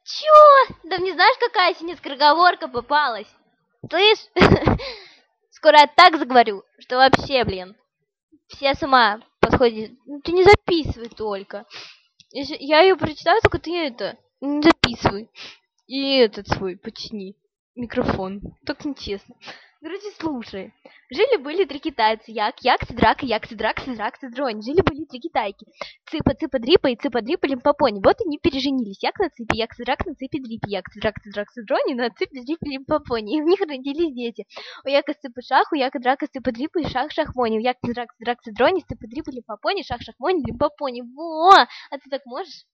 Чё? Да не знаешь, какая сегодня скороговорка попалась? Слышь? Скоро я так заговорю, что вообще, блин, все с ума подходят. Ну, ты не записывай только. Я ее прочитаю, только ты это, не записывай. И этот свой почини. Микрофон. Так нечестно. Короче, слушай. Жили-были три китайца. Як, Сидрак, Сидрак, Сидронь. Жили-были три китайки. Цыпа, Дрипа и Дрипа, Лимпопони. Вот они переженились. Як на цыпе, Сидрак на цыпе, Дрипе. Сидрак, Сидронь, на цыпе, Дрипе, Лимпопони. И у них родились дети. У Яка Цыпа Шах, у Яка Драка Цыпа Дрипа и Шах Шахмони. У Яка Сидрак, Сидронь, Цыпа Дрипа, Лимпопони, Шах Шахмони, Лимпопони. Во! А ты так можешь?